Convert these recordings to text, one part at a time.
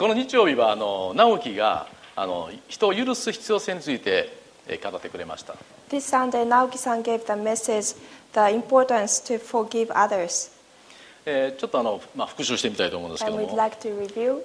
この日曜日は直樹が人を許す必要性について語ってくれました。 This Sunday, Naoki-san gave the message, the importance to forgive others. ちょっと復習してみたいと思うんですけ And ど we'd も、 like to review.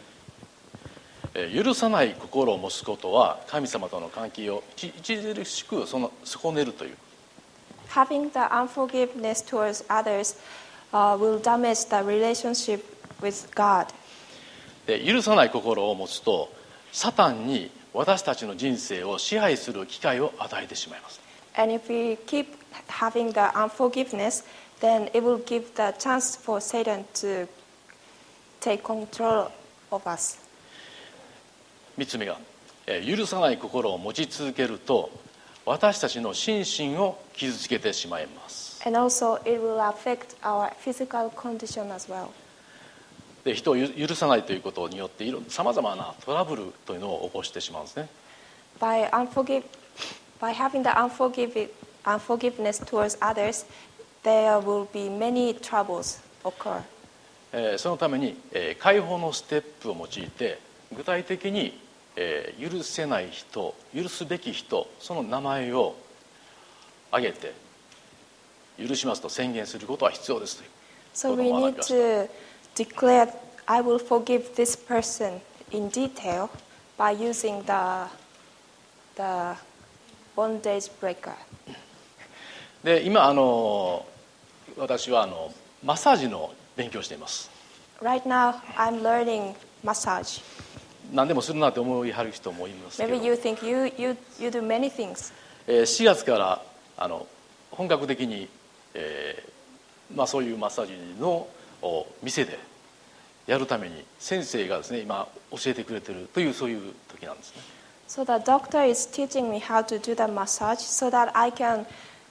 許さない心を持つことは神様との関係を著しく損ねるという。 Having the unforgiveness towards others will damage the relationship with God. で許さない心を持つとサタンに私たちの人生を支配する機会を与えてしまいます。 And if we keep having the unforgiveness, then it will give the chance for Satan to take control of us. 3つ目が許さない心を持ち続けると私たちの心身を傷つけてしまいます。 And also it will affect our physical condition as well. で人を許さないということによってさまざまなトラブルというのを起こしてしまうんですね。 By having the unforgiveness towards others, there will be many troubles occur. そのために解放のステップを用いて具体的に許せない人、許すべき人、その名前を挙げて許しますと宣言することは必要ですという So こと we を学び need ました。 to declare, I will forgive this person in detail by using the bondage breaker. で今私はマッサージの勉強をしています。 Right now, I'm learning massage. 何でもするなって思いはる人もいますけど、 Maybe you think you do many things. 4月から本格的に、そういうマッサージの店でやるために先生がですね今教えてくれているというそういう時なんですね。 So the doctor is teaching me how to do the massage so that I can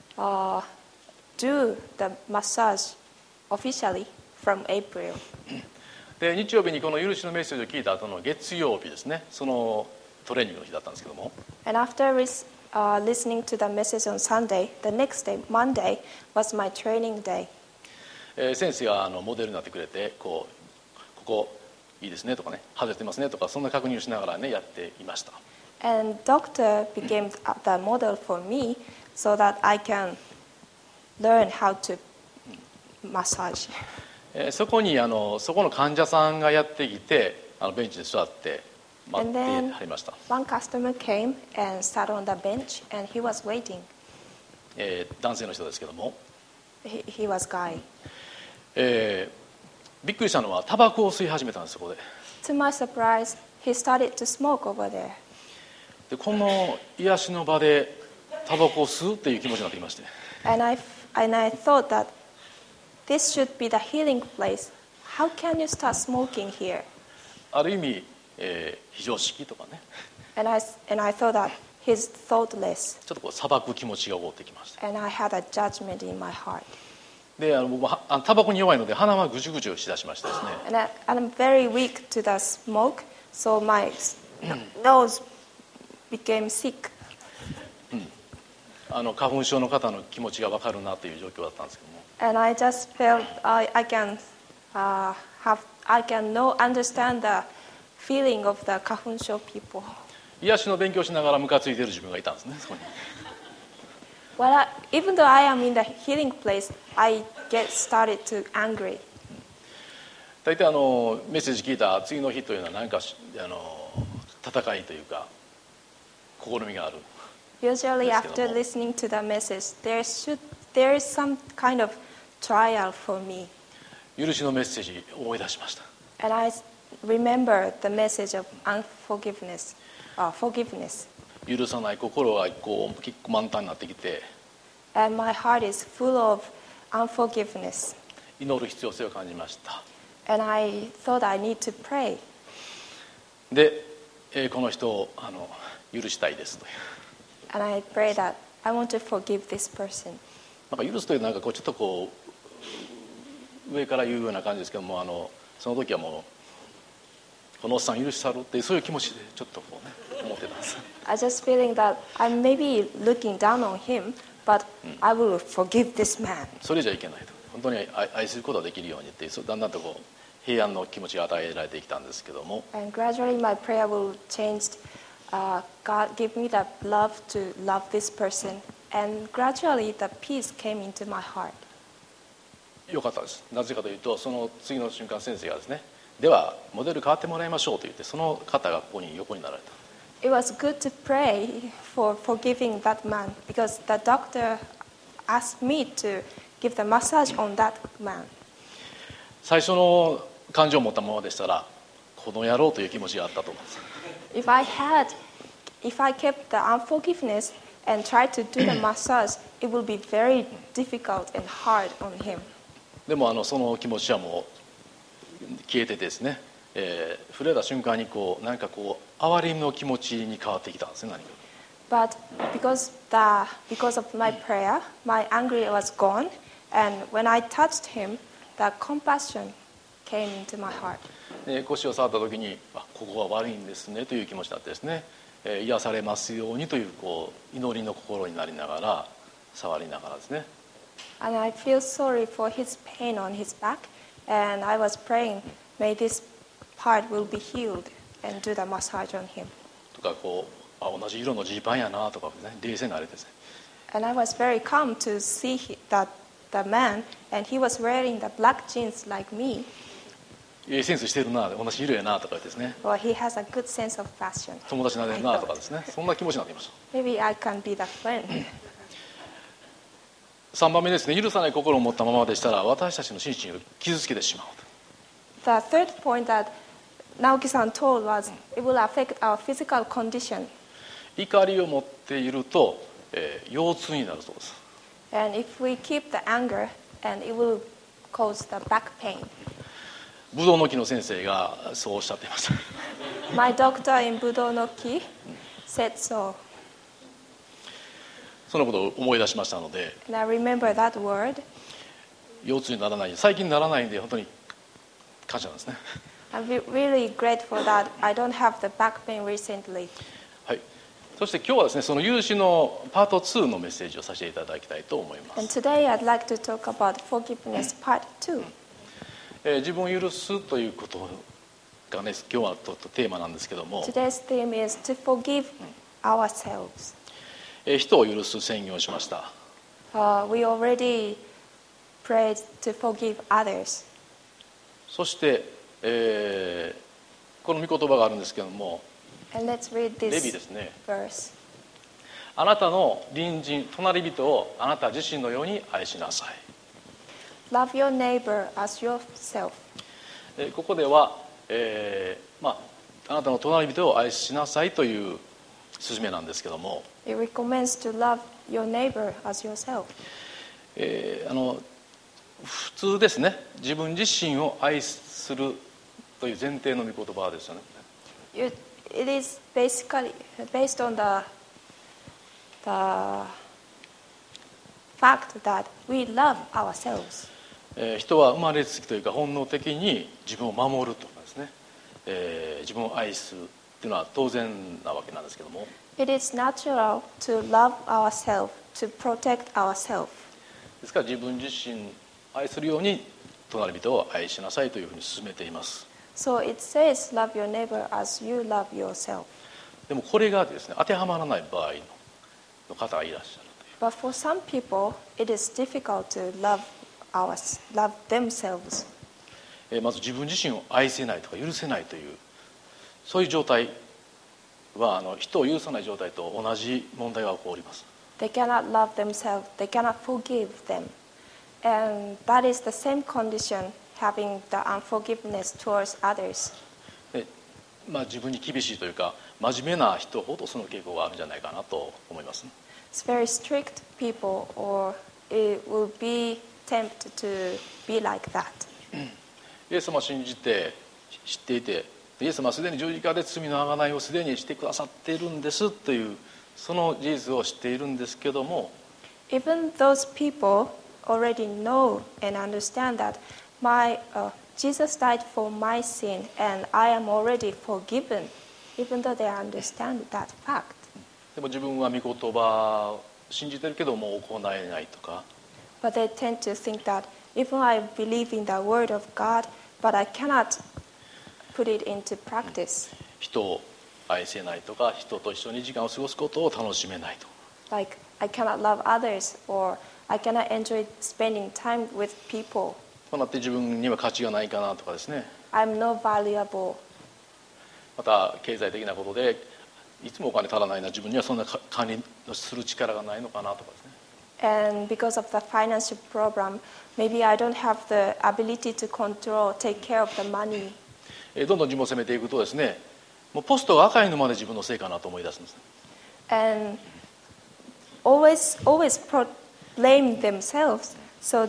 do the massage officially from April. で日曜日にこの許しのメッセージを聞いた後の月曜日ですね、そのトレーニングの日だったんですけども、 And after listening to the message on Sunday, the next day, Monday, was my training day. 先生がモデルになってくれてここいいですねとかね、外れてますねとかそんな確認をしながらねやっていました。 And doctor became the model for me so that I can learn how to massage. そこにそこの患者さんがやってきてベンチで座って待ってはりました。 One customer came and sat on the bench and he was waiting. 男性の人ですけども、 He was guy. びっくりしたのはタバコを吸い始めたんです。そこで To my surprise, he started to smoke over there. でこの癒しの場でタバコを吸うっていう気持ちになってきまして、 And I thought that this should be the healing place. How can you start smoking here? ある意味、非常識とかね And I thought that he's thoughtless. ちょっと裁く気持ちが起こってきました。 And I had a judgment in my heart. で僕タバコに弱いので鼻はぐじゅぐじゅしだしましてですね、 And I'm very weak to the smoke, so my nose became sick. 花粉症の方の気持ちが分かるなという状況だったんですけども、 And I just felt I can understand the feeling of the 花粉症 people. 癒しの勉強しながらムカついている自分がいたんですね。そこに Well, even though I am in the healing place, I get started to angry. 大体メッセージ聞いた次の日というのは何か戦いというか試みがある。 Usually, Yes, after Gilmore. listening to the message, there is some kind of trial for me. 許しのメッセージを思い出しました。 And I remember the message of forgiveness. 許さない心が結構満タンになってきて And my heart is full of unforgiveness. 祈る必要性を感じました。 And I thought I need to pray. で、この人を許したいですという And I pray that I want to forgive this person. なんか許すというちょっと上から言うような感じですけどもその時はもうこのおっさん許し去るっていうそういう気持ちでちょっと思ってたんです。 I just feeling that I'm maybe looking down on him, but I will forgive this man. それじゃいけないと、本当に愛することができるようにってだんだんと平安の気持ちが与えられてきたんですけども、 And gradually my prayer will change. God give me the love to love this person. And gradually the peace came into my heart. 良かったです。なぜかというと、その次の瞬間先生がですね、ではモデル変わってもらいましょうと言って、その方がここに横になられた。 It was good to pray for forgiving that man because the doctor asked me to give the massage on that man. 最初の感情を持ったままでしたら、この野郎という気持ちがあったと思うんです。 If I kept the unforgiveness and tried to do the massage, it will be very difficult and hard on him. でもその気持ちはもう消えてですね、触れた瞬間に何か哀れみの気持ちに変わってきたんですね、何か。 But because of my prayer, my anger was gone, and when I touched him, the compassion came into my heart. 腰を触った時に、ここは悪いんですねという気持ちになってですね、癒されますようにという祈りの心になりながら、触りながらですね。 And I feel sorry for his pain on his back, and I was praying, may this part will be healed, and do the massage on him. とか同じ色のジーパンやなとかね、冷静になれてですね。 And I was very calm to see that the man, and he was wearing the black jeans like me. センスしてるな、同じ色やなとかですね。 Well, he has a good sense of fashion. 友達になれるなとかですね、そんな気持ちになっていました。 Maybe I can be the friend. 3番目ですね、許さない心を持ったままでしたら私たちの心身を傷つけてしまう。 The third point that Naoki-san told was it will affect our physical condition. 怒りを持っていると、腰痛になるそうです。 And if we keep the anger, and it will cause the back pain. ブドウの木の先生がそうおっしゃっていました。 My doctor in Budonoki said so. そのことを思い出しましたので、 And I remember that word. 腰痛にならない、最近ならないんで本当に感謝なんですね。 I'm really grateful that I don't have the back pain recently. はい。そして今日はですね、その許しのパート2のメッセージをさせていただきたいと思いま And す。 today I'd like to talk about forgiveness part 2. 自分を許すということがね、今日はテーマなんですけども、 Today's theme is to forgive ourselves. 人を許す宣言をしました。 We already prayed to forgive others. そして、この御言葉があるんですけども、 And let's read レビ this ですね。 verse. あなたの隣人、隣人をあなた自身のように愛しなさい。 Love your neighbor as yourself. ここでは、あなたの隣人を愛しなさいという勧めなんですけども、 It recommends to love your neighbor as yourself. 普通ですね、自分自身を愛するという前提の御言葉ですよね。 It is basically based on the fact that we love ourselves. 人は生まれつきというか本能的に自分を守るとかですね、自分を愛するというのは当然なわけなんですけども、 It is natural to love ourselves, to protect ourselves. ですから自分自身愛するように隣人を愛しなさいというふうに勧めています。 So it says, love your neighbor as you love yourself. でもこれがですね、当てはまらない場合の方がいらっしゃるという。 But for some people, it is difficult to love themselves. まず自分自身を愛せないとか許せないというそういう状態は人を許さない状態と同じ問題が起こります。 They cannot love themselves. They cannot forgive them. And that is the same condition having the unforgiveness towards others. で自分に厳しいというか真面目な人ほどその傾向があるんじゃないかなと思います。 It's very strict people, or it will be tempted to be like that. イエス様を信じて知っていて、イエス様はすでに十字架で罪の贖いをすでにしてくださっているんですというその事実を知っているんですけども、 Even those people already know and understand that Jesus died for my sin and I am already forgiven, even though they understand that fact. でも自分は御言葉を信じてるけども行えないとか、 But they tend to think that even I believe in the word of God, but I cannot put it into practice. 人を愛せないとか、人と一緒に時間を過ごすことを楽しめないと。 Like I cannot love others, or I cannot enjoy spending time with people. こうなって自分には価値がないかなとかですね。 I'm not valuable. また経済的なことでいつもお金足らないな、自分にはそんな管理する力がないのかなとかですね。 And because of the financial problem, maybe I don't have the ability to control, take care of the money. どんどん自分を責めていくとですね、もうポストが赤いのまで自分のせいかなと思い出すんです。 And always blame themselves. So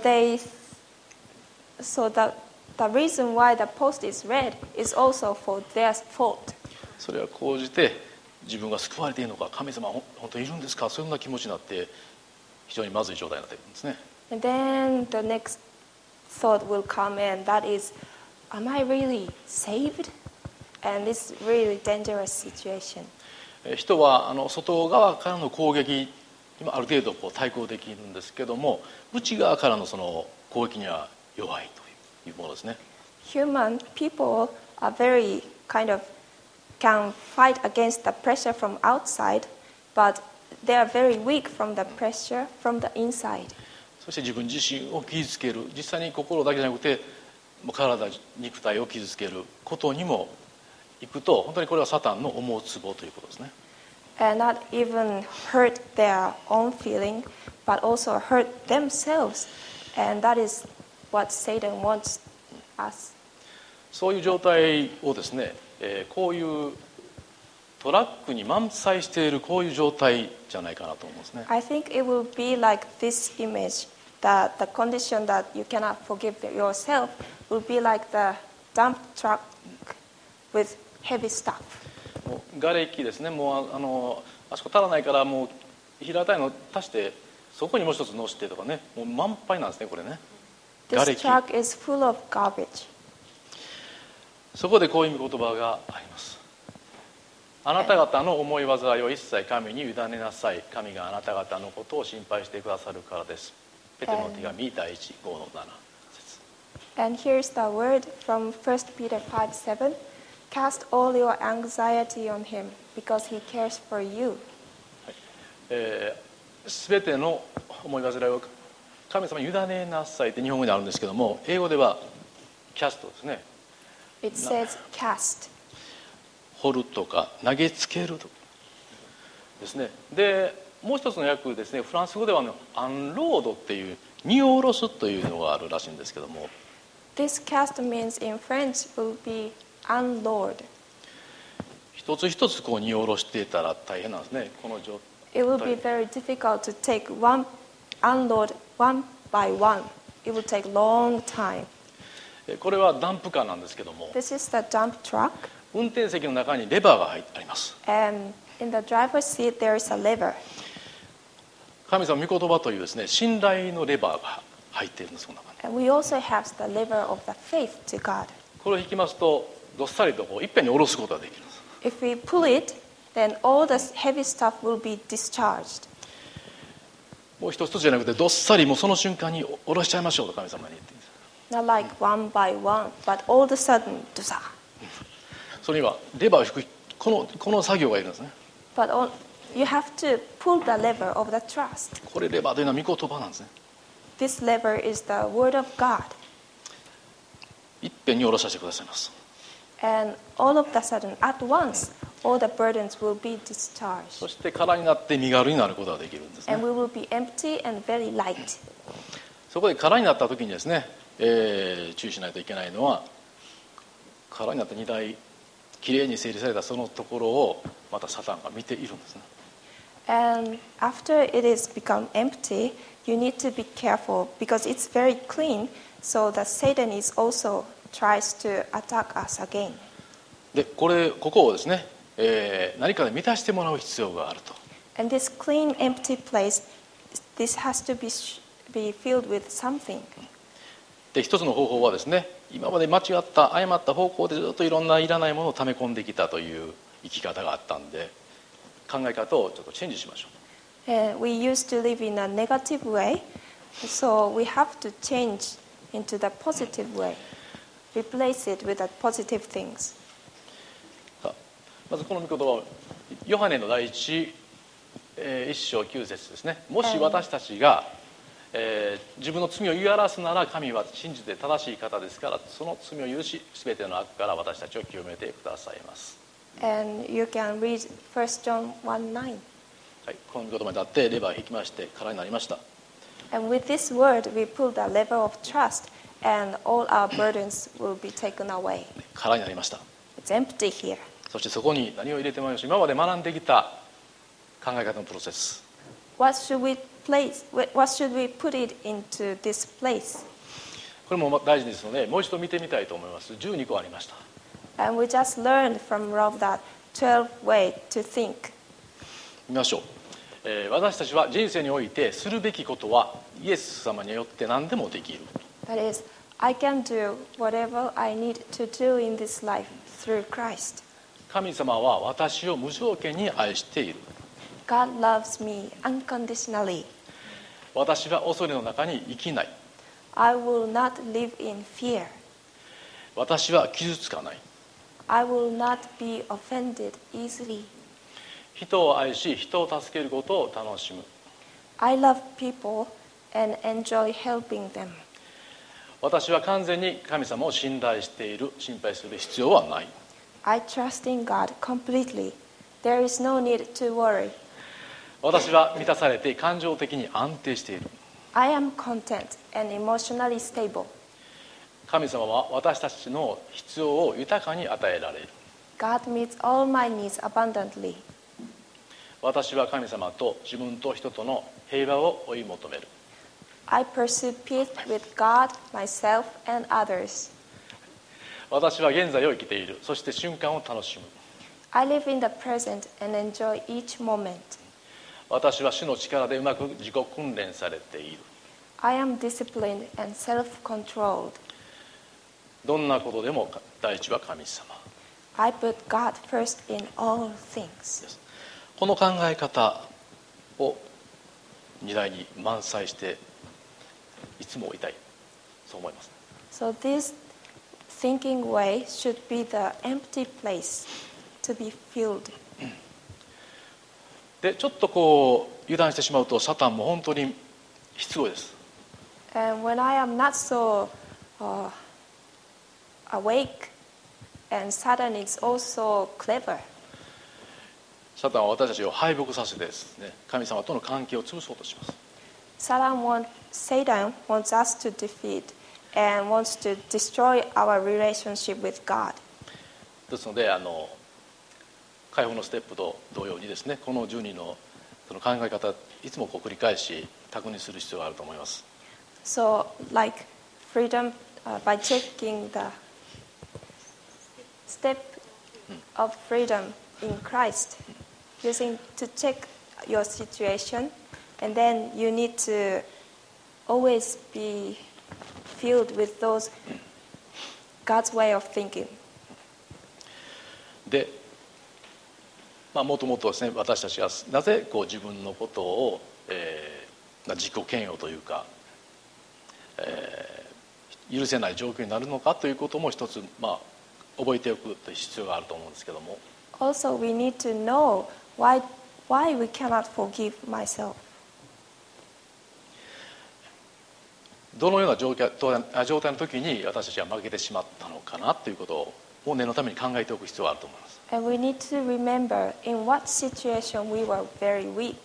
the reason why the post is red is also for their fault. それは講じて自分が救われているのか、神様は本当にいるんですか、そんな気持ちになって非常にまずい状態になっているんですね。 And then the next thought will come, and that is, am I really saved? And it's really dangerous situation. 人は外側からの攻撃にもある程度対抗できるんですけども、内側からのその攻撃には弱いというものですね。 Human people are very kind of can fight against the pressure from outside, but they are very weak from the pressure from the inside. そして自分自身を傷つける、実際に心だけじゃなくて体、肉体を傷つけることにもいくと、本当にこれはサタンの思うツボということですね。 And not even hurt their own feeling, but also hurt themselves. And that is what Satan wants us. そういう状態をですね、こういうトラックに満載しているこういう状態じゃないかなと思うんですね。 I think it will be like this image, that the condition that you cannot forgive yourself will be like the dump truck with heavy stuff. もう瓦礫ですね。もうあそこ足らないからもう平たいの足してそこにもう一つ乗せてとかね、もう満杯なんですね、これね。瓦 This 礫。 truck is full of garbage. そこでこういう言葉があります。あなた方の思い煩いを一切神に委ねなさい。神があなた方のことを心配してくださるからです。ペテロの手紙第1、5の7節。 And here's the word from 1 Peter 5:7. Cast all your anxiety on him, because he cares for you. すべての思い煩いを神様に委ねなさいって日本語にあるんですけども、英語ではキャストですね。 It says cast. 掘るとか投げつけるとかですね。でもう一つの訳ですね、フランス語ではアンロードっていう荷を下ろすというのがあるらしいんですけども、 This cast means in French will be unload. 一つ一つこう荷を下ろしていたら大変なんですね、この状 It will be 態。 very difficult to take one unload one by one. It will take long time. これはダンプカーなんですけども、 This is the dump truck, 運転席の中にレバーがあります。 and in the driver's seat there is a lever. 神様の御言葉というですね、信頼のレバーが入っているんです、この中に。 And we also have the lever of the faith to God. これを引きますとどっさりとこういっぺんに下ろすことができるんです。 If we pull it, then all the heavy stuff will be discharged. もう一つじゃなくてどっさりもうその瞬間に下ろしちゃいましょうと神様に言っているんです。 Not like one by one, but all of a sudden, do-sa. それにはレバーを引くこの作業がいるんですね。 But you have to pull the lever of the trust. これレバーというのは御言葉なんですね。 This lever is the word of God. いっぺんに下ろさせてくださいます。 And all of a sudden, at once, all the burdens will be discharged. そして空になって身軽になることができるんですね。 And we will be empty and very light. そこで空になった時にですね、注意しないといけないのは、空になった荷台きれいに整理されたそのところをまたサタンが見ているんですね。 And after it is become empty, you need to be careful because it's very clean. So that Satan is also tries to attack us again. でここをですね、何かで満たしてもらう必要があると。 And this clean, empty place, this has to be filled with something. で一つの方法はですね、今まで間違った誤った方向でずっといろんないらないものを溜め込んできたという生き方があったんで、考え方をちょっとチェンジしましょう。 We used to live in a negative way, so we have to change into the positive way. replace it with the positive things. まずこの御言葉をヨハネの第一章9節ですね。もし私たちが、自分の罪を言い表すなら神は信じて正しい方ですから、その罪を許し全ての悪から私たちを清めてくださいます。 And you can read 1 John 1:9. はい、この御言葉に立ってレバーを引きまして空になりました。 And with this word we pull the lever of trust and all our burdens will be taken away. 空になりました。 It's empty here. そしてそこに何を入れてもらいましょう。今まで学んできた考え方のプロセス。 What should we put it into this place? これも大事ですので、もう一度見てみたいと思います。12個ありました。 And we just learned from Rob that 12 way to think. 見ましょう。私たちは人生においてするべきことはイエス様によって何でもできる。 That is, I can do whatever I need to do in this life through Christ. 神様は私を無条件に愛している。 God loves me unconditionally. 私は恐れの中に生きない。 I will not live in fear. 私は傷つかない。 I will not be offended easily. 人を愛し、人を助けることを楽しむ。 I love people and enjoy helping them. 私は完全に神様を信頼している。心配する必要はない。 I trust in God completely. There is no need to worry. 私は満たされて感情的に安定している。 I am content and emotionally stable. 神様は私たちの必要を豊かに与えられる。 God meets all my needs abundantly. 私は神様と自分と人との平和を追い求める。 I pursue peace with God, myself, and others. 私は現在を生きている。そして瞬間を楽しむ。 I live in the present and enjoy each moment. 私は主の力でうまく自己訓練されている。 I am disciplined and self-controlled. どんなことでも第一は神様。 I put God first in all things. この考え方を荷台に満載していつも置いたい。そう思います。 So this thinking way should be the empty place to be filled. でちょっとこう油断してしまうとサタンも本当にしつこいです。 And when I am not so awake, and Satan is also clever. サタンは私たちを敗北させてですね、神様との関係を潰そうとします。 Satan wants us to defeat and wants to destroy our relationship with God. ですので解放のステップと同様にですね、この12のその考え方いつもこう繰り返し確認する必要があると思います。 So, like freedom, by checking the step of freedom in Christ, using to check your situation, and then you need to always be filled with those God's way of thinking. で、もともとですね、私たちがなぜこう自分のことを、自己嫌悪というか、許せない状況になるのかということも一つ、覚えておくという必要があると思うんですけども。 Also, we need to know why we cannot forgive myself. どのような状態の時に私たちは負けてしまったのかなということを念のために考えておく必要があると思います。 And we need to remember in what situation we were very weak.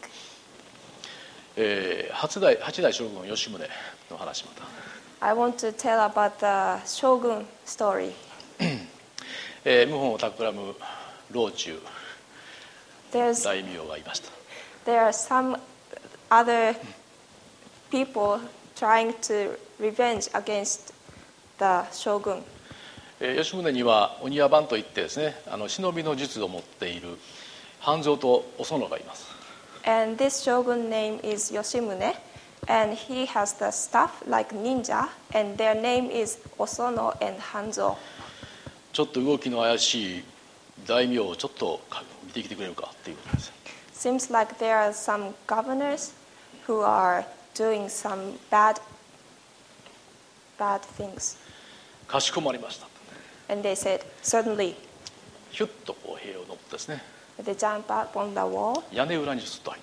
八代将軍吉宗の話また。 I want to tell about the Shogun story. 謀反を企む老中大名がいました。 There are some other people trying to revenge against the shogun. 吉宗にはお庭番といってですね、忍びの術を持っている半蔵とお園がいます。 And this shogun name is Yoshimune, and he has the staff like ninja, and their name is Osono and Hanzo. ちょっと動きの怪しい大名をちょっと見てきてくれるかっていうことです。 Seems like there are some governors who are doing some bad things. かしこまりました。 And they said, "Certainly." ひゅっとこう塀を登ってですね、 They jump up on the wall 屋根裏にスッと入って、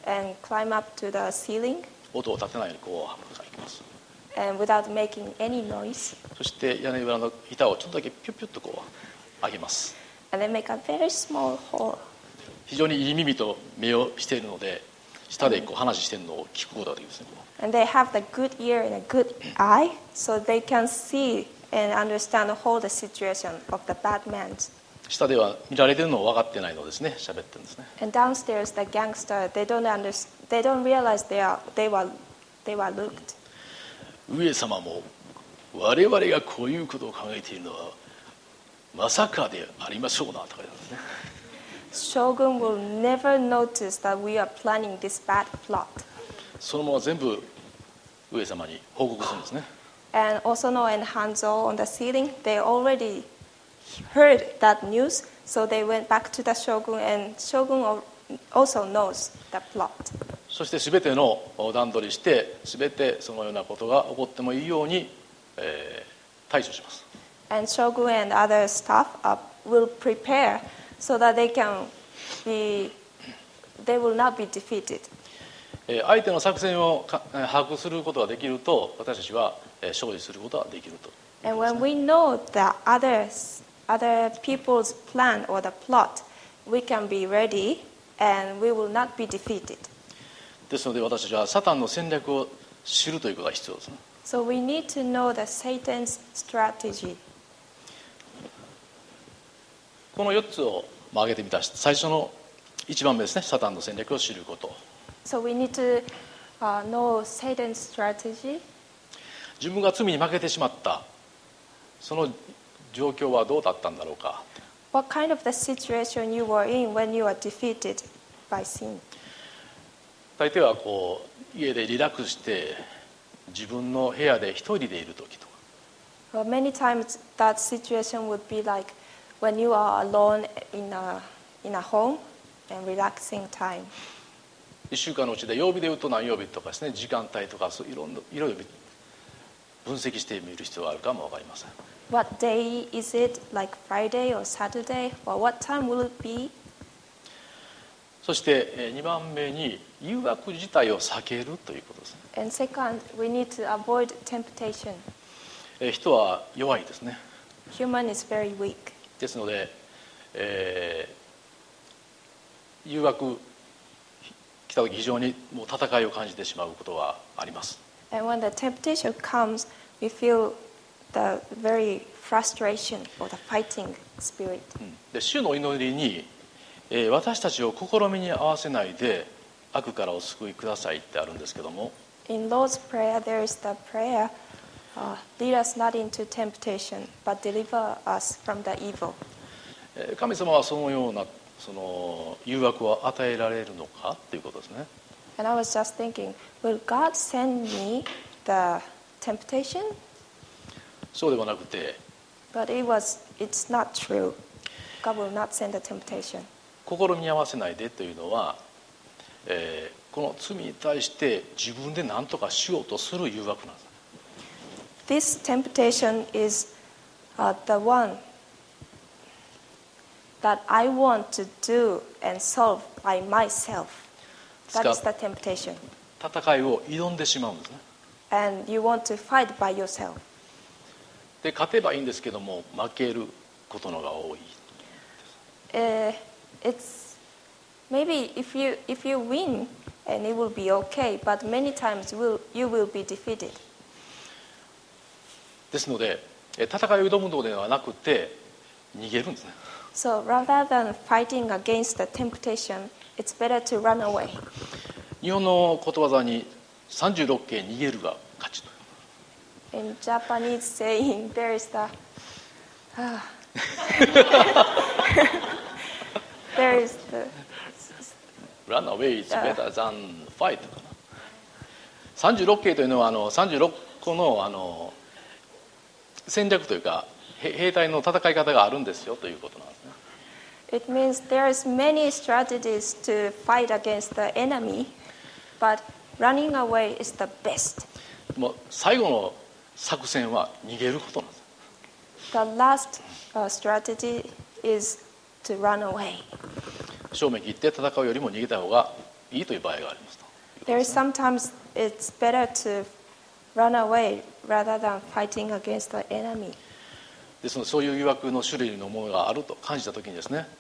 and climb up to the ceiling, 音を立てないようにこう行きます。 and without making any noise. そして屋根裏の板をちょっとだけピュッピュッとこう上げます。 And they make a very small hole. 非常にいい耳と目をしているので、下でこう話しているのを聞くことができるんですね。 And they have the good ear and a good eye, so they can see and understand the whole the situation of the bad man. 下では見られているのを分かってないのですね、喋ってるんですね。 And downstairs, the gangster, they don't realize they were looked. 上様も我々がこういうことを考えているのはまさかでありましょうなとか言うんですね。 Shogun will never notice that we are planning this bad plot. そのまま全部上様に報告するんですね。 And Osono and Hanzo on the ceiling, they already heard that news, so they went back to the shogun, and shogun also knows the plot. そして全ての段取りして全てそのようなことが起こってもいいように、対処します。 And shogun and other staff will prepare so that they will not be defeated. 相手の作戦を把握することができると私たちは勝利することができると。 And when we know the other people's plan or the plot, we can be ready and we will not be defeated. ですので私たちはサタンの戦略を知るということが必要ですね。 So we need to know the Satan's strategy. この4つを挙げてみた最初の1番目ですね、サタンの戦略を知ること。 So we need to know Satan's strategy. 自分が罪に負けてしまったその状況はどうだったんだろうか。 What kind of the situation you were in when you are defeated by sin? 大抵はこう家でリラックスして自分の部屋で一人でいる時とか、 Well, many times that situation would be like when you are alone in a home and relaxing time. 1週間のうちで曜日でいうと何曜日とかですね、時間帯とかいろいろ分析してみる必要があるかも分かりません。 What day is it? Like Friday or Saturday? Or what time will it be? そして2番目に誘惑自体を避けるということですね。 And second, we need to avoid temptation. 人は弱いですね。 Human is very weak. ですので、誘惑来た時非常にもう戦いを感じてしまうことがあります。 And when the temptation comes, we feel the very frustration or the fighting spirit. で主の祈りに、私たちを試みに合わせないで悪からお救いくださいってあるんですけども、 In Lord's Prayer, there is the prayer, lead us not into temptation, but deliver us from the evil. 神様はそのようなその誘惑を与えられるのかということですね。 And I was just thinking, will God send me the temptation? そうではなくて、 But it's not true. God will not send the temptation. 試みに合わせないでというのは、この罪に対して自分で何とかしようとする誘惑なんです。 This temptation is the one that I want to do and solve by myself. That is the temptation. 戦いを挑んでしまうんですね。 And you want to fight by yourself. で勝てばいいんですけども負けることのが多い。 It's maybe if you win and it will be okay, but many times you will be defeated. ですので戦いを挑むのではなくて逃げるんですね。 So rather than fighting against the temptation, it's better to run away. 日本のことわざに36系逃げるが勝ちと。 In Japanese saying, there is the there is the Run away is better than fight かな。36系というのは36個の戦略というか兵隊の戦い方があるんですよということなんですね。 It means there's many strategies to fight against the enemy, but running away is the best. もう最後の作戦は逃げることなんです。 The last strategy is to run away. 正面切って戦うよりも逃げた方がいいという場合がありますと。 There is sometimes it's better to run away rather than fighting against the enemy. ですのでそういう誘惑の種類のものがあると感じたときにですね、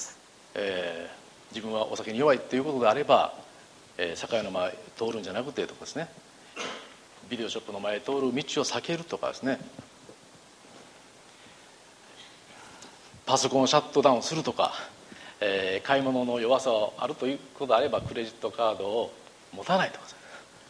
自分はお酒に弱いということであれば、酒屋の前通るんじゃなくてとかですね、ビデオショップの前通る道を避けるとかですね、パソコンをシャットダウンするとか、買い物の弱さがあるということであればクレジットカードを持たないとかですね。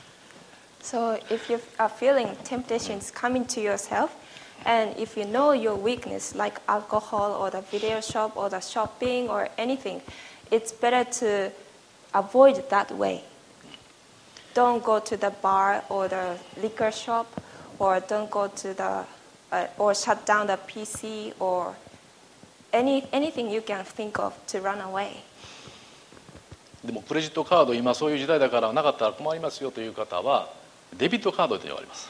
So if you are feeling temptations coming to yourself, and if you know your weakness like alcohol or the video shop or the shopping or anything, it's better to avoid that way. Don't go to the bar or the liquor shop, or don't go to the or shut down the PC or anything you can think of to run away. でもクレジットカード今そういう時代だからなかったら困りますよという方はデビットカードというのがあります。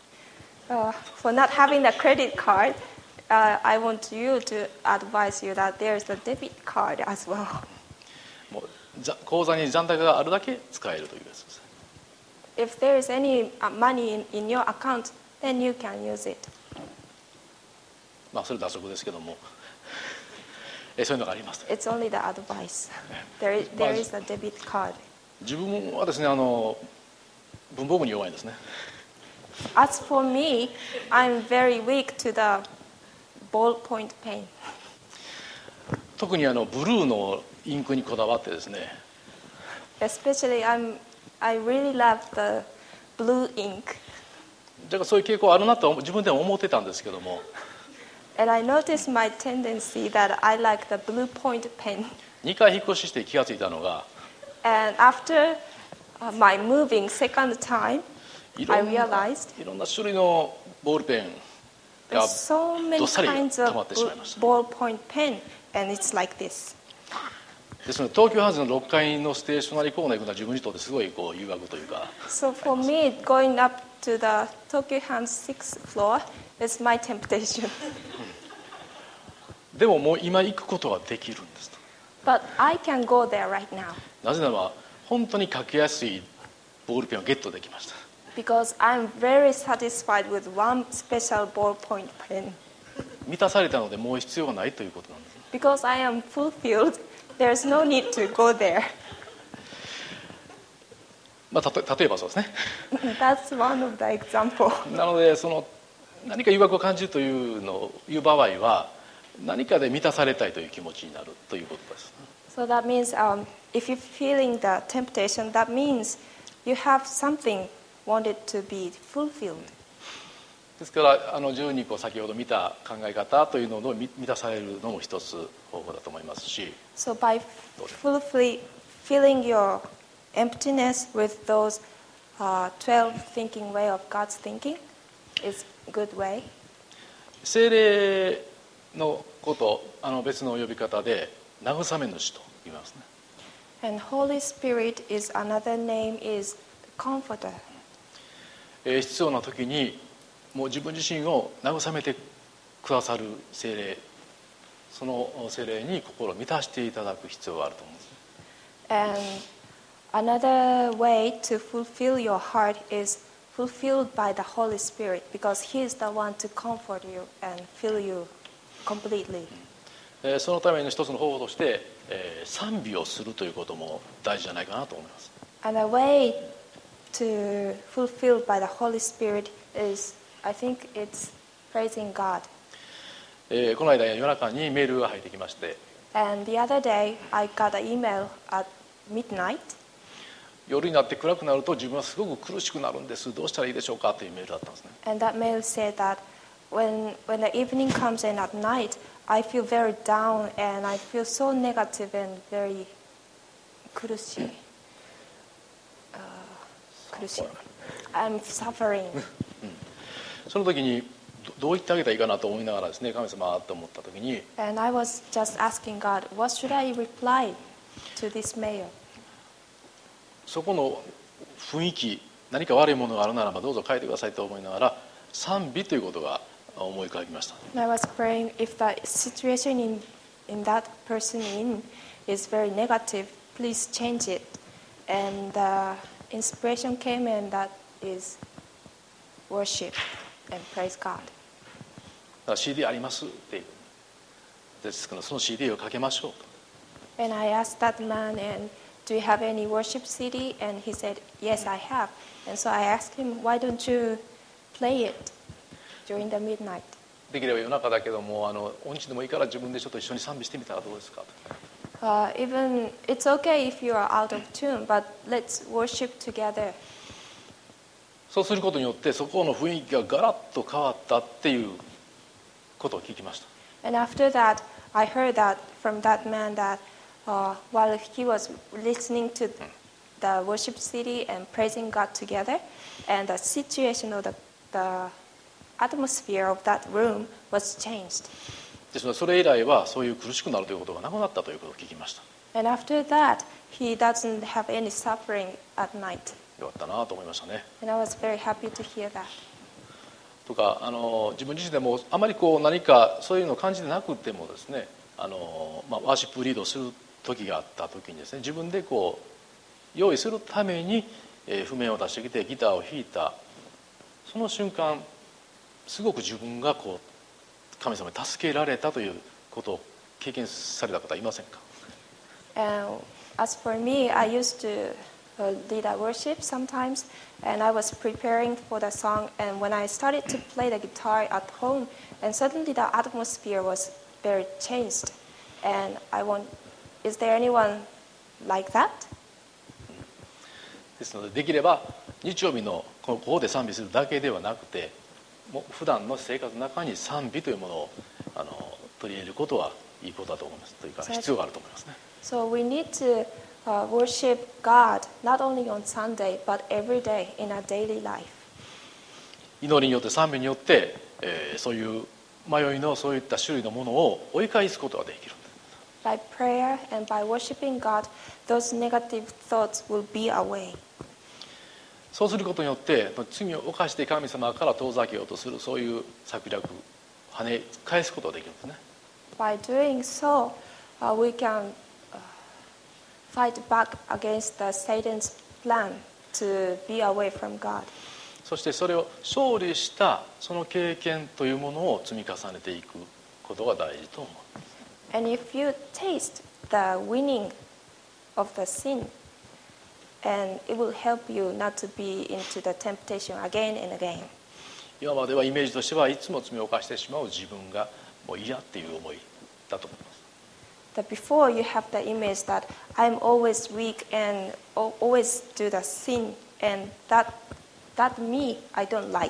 For not having the credit card, I want you to advise you that there is a debit card as well. もう口座に残高があるだけ使えるというやつです。 If there is any money in your account, then you can use it. まあそれ脱色ですけども、そういうのがあります。 It's only the advice. There is a debit card. 自分はですね、文房具に弱いんですね。 As for me, I'm very weak to the ballpoint pen. 特にブルーのインクにこだわってですね。 Especially, I really love the blue ink. だからそういう傾向あるなと自分でも思ってたんですけども。 And I noticed my tendency that I like the blue point pen. 2回引っ越しして気がついたのが。 And after my moving second time, I realized いろんな種類のボールペンが there's so ど many っさり kinds 溜ま of ってしまいました。 ballpoint pen, and it's like this. ですので東急ハンズの6階のステーショナリーコーナー行くのは自分にとってすごいこう誘惑というか。 So for me, going up to the Tokyo Hands 6th floor is my temptation. でももう今行くことができるんですと。 But I can go there right now なぜなら本当に書きやすいボールペンをゲットできました。 because I'm very satisfied with one special ballpoint pen. 満たされたのでもう必要がないということなんです。 Because I am fulfilled, there's no need to go there. まあ、例えばそうですね。 That's one of the example. なので何か誘惑を感じるという場合は何かで満たされたいという気持ちになるということです。 So that means if you're feeling the temptation, that means you have something wanted to be fulfilled. ですから12個先ほど見た考え方というのを満たされるのも一つ方法だと思いますし。 So by fully filling your emptiness with those 12 thinking way of God's thinking is a good way. 聖霊のこと別の呼び方で慰め主と言いますね。 And Holy Spirit is another name is Comforter. 必要な時にもう自分自身を慰めてくださる聖霊、その聖霊に心を満たしていただく必要があると思うんです。 And another way to fulfill your heart is fulfilled by the Holy Spirit because He is the one to comfort you and fill you completely. そのための一つの方法として、賛美をするということも大事じゃないかなと思います。 And a way to fulfilled by the Holy Spirit is, I think it's praising God. この間夜中にメールが入ってきまして、 And the other day I got an email at midnight. 夜になって暗くなると自分はすごく苦しくなるんです。どうしたらいいでしょうかというメールだったんですね。 And that mail said that when the evening comes in at night, I feel very down and I feel so negative and very 苦しい. 苦しい. I'm suffering. その時にどう言ってあげたらいいかなと思いながらですね、神様と思った時に、 And I was just asking God, what should I reply to this mail? そこの雰囲気、何か悪いものがあるならばどうぞ変えてくださいと思いながら、賛美ということが思い浮かびました。 And I was praying if the situation in that person is very negative, please change it. And the inspiration came, and that is worship and praise God. だから CD ありますっていうですから、その CD をかけましょうと。 And I asked that man, and do you have any worship CD? And he said, yes, I have. And so I asked him, why don't you play it during the midnight? できれば夜中だけども音痴でもいいから自分でちょっと一緒に賛美してみたらどうですかと。 Even it's okay if you are out of tune, but let's worship together. そうすることによってそこの雰囲気がガラッと変わったっていうことを聞きました。 And after that, I heard that from that man that while he was listening to the worship CD and praising God together, and the situation of the atmosphere of that room was changed. ですのでそれ以来はそういう苦しくなるということがなくなったということを聞きました。 And after that, he doesn't have any suffering at night. よかったなと思いましたね。 And I was very happy to hear that. とか自分自身でもあまりこう何かそういうのを感じてなくてもですねワーシップリードする時があった時にですね自分でこう用意するために譜面を出してきてギターを弾いたその瞬間すごく自分がこう神様に助けられたということを経験された方いませんか？ And as for me, I used to lead a worship sometimes, and I was preparing for the song, and when I started to play the guitar at home, and suddenly the atmosphere was very changed. And is there anyone like that? ですのでできれば日曜日のここで賛美するだけではなくてもう普段の生活の中に賛美というものを取り入れることはいいことだと思いますというか必要があると思いますね。 So we need to worship God not only on Sunday but every day in our daily life. 祈りによって賛美によって、そういう迷いのそういった種類のものを追い返すことができる。 By prayer and by worshiping God, those negative thoughts will be away. そうすることによって罪を犯して神様から遠ざけようとするそういう策略跳ね返すことができるんですね。 By doing so, we can fight back against Satan's plan to be away from God. そしてそれを勝利したその経験というものを積み重ねていくことが大事と思う。 And if you taste the winning of the sin, and it will help you not to be into the temptation again and again. 今まではイメージとしてはいつも罪を犯してしまう自分がもう嫌っていう思いだと思います。 That before you have the image that I'm always weak and always do the sin, and that me I don't like.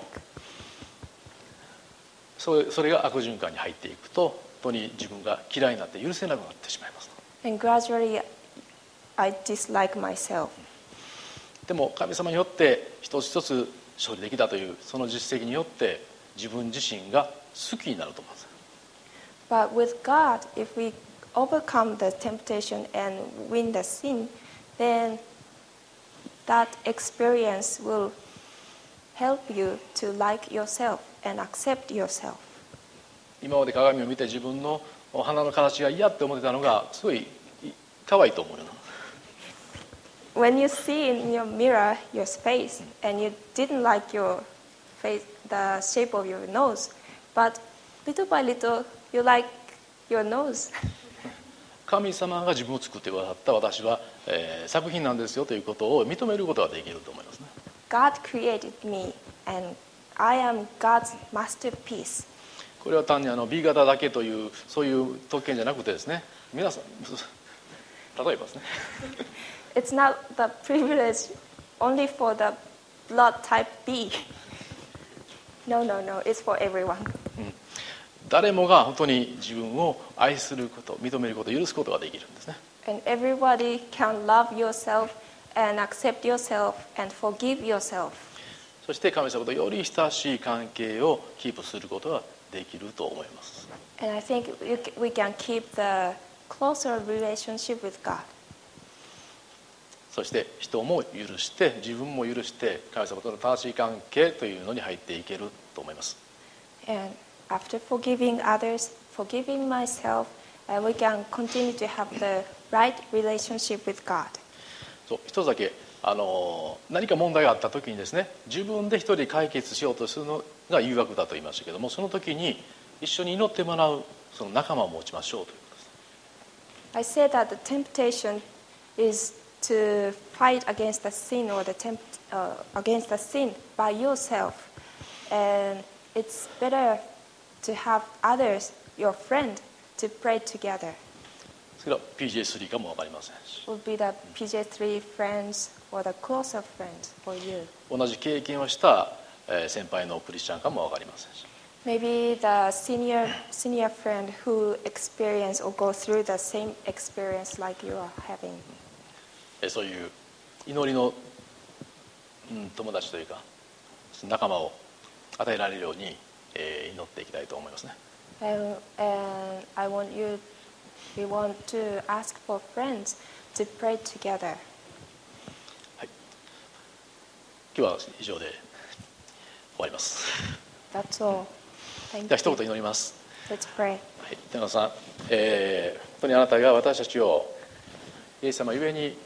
それが悪循環に入っていくと本当に自分が嫌いになって許せなくなってしまいます。 And gradually I dislike myself. でも神様によって一つ一つ勝利できたというその実績によって自分自身が好きになると思います。 But with God, if we overcome the temptation and win the sin, then that experience will help you to like yourself and accept yourself. 今まで鏡を見て自分の鼻の形が嫌って思ってたのがすごい可愛いと思うよな。 When you see in your mirror your face and you didn't like your face, the shape of your nose, but little by little you like your nose. 神様が自分を作ってくださった私は、作品なんですよということを認めることができると思いますね。 God created me and I am God's masterpiece. これは単にB 型だけというそういう特権じゃなくてですね、皆さん例えばですね。 It's not the privilege only for the blood type B. No, it's for everyone. 誰もが本当に自分を愛すること、認めること、許すことができるんですね。 And everybody can love yourself and accept yourself and forgive yourself. そして神様とより親しい関係をキープすることができると思います。 And I think we can keep the closer relationship with God. そして人も許して自分も許して神様との正しい関係というのに入っていけると思います。 And after forgiving others, forgiving myself, and we can continue to have the right relationship with God. そう一つだけ何か問題があった時にですね、自分で一人で解決しようとするのが誘惑だと言いましたけども、その時に一緒に祈ってもらうその仲間を持ちましょうということです。 I said that the temptation is to fight against the sin or against the sin by yourself, and it's better to have others, your friend, to pray together. それが PJ3 かも分かりませんし、 Would be the PJ3 friends or the closer friends for you. 同じ経験をした先輩のクリスチャンかも分かりませんし、 Maybe the senior friend who experience or go through the same experience like you are having. そういう祈りの、友達というか仲間を与えられるように、祈っていきたいと思いますね。 And we want to ask for friends to pray together. 今日は以上で終わります。 That's all. で Thank は一 you. 言祈ります。 Let's pray. はい、天野さん、本当にあなたが私たちをイエス様ゆえに、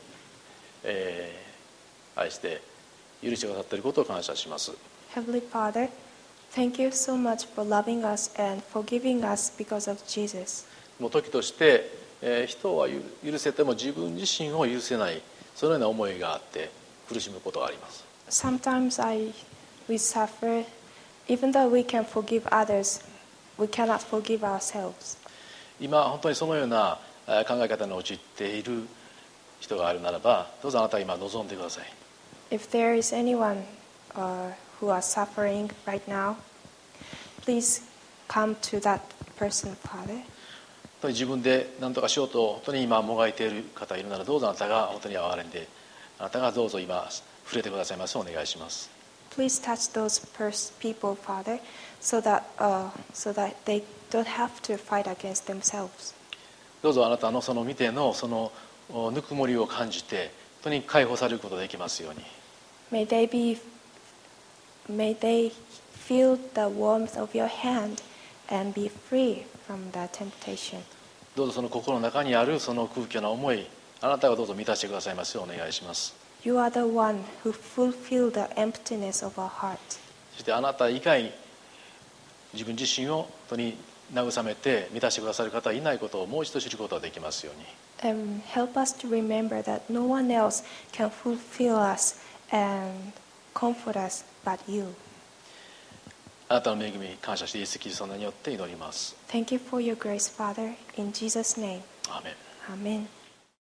愛して許してくださっていることを感謝します。 Heavenly Father, thank you so much for loving us and forgiving us because of Jesus. もう時として、人は許せても自分自身を許せない、そのような思いがあって苦しむことがあります。 Sometimes we suffer, even though we can forgive others, we cannot forgive ourselves. 今本当にそのような考え方に陥っている人があるならば、どうぞあなたは今望んでください。 If there is anyone who are suffering right now, please come to that person, Father. 本当に自分で何とかしようと本当に今もがいている方がいるなら、どうぞあなたが本当に憐れんで、あなたがどうぞ今触れてくださいますようお願いします。 Please touch those people, Father, so that they don't have to fight against themselves. どうぞあなたのその見てのそのぬくもりを感じて、本当に解放されることができますように。 May they feel the warmth of your hand and be free from the temptation. どうぞその心の中にあるその空虚な思い、あなたがどうぞ満たしてくださいますようお願いします。 You are the one who fulfill the emptiness of our heart. そしてあなた以外自分自身を本当に慰めて満たしてくださる方はいないことをもう一度知ることができますように。 And help us to remember that no one else can fulfill us and comfort us but you. あなたの恵みに感謝してイエス・キリストの名によって祈ります。 Thank you for your grace, Father. In Jesus' name. アーメン。 Amen.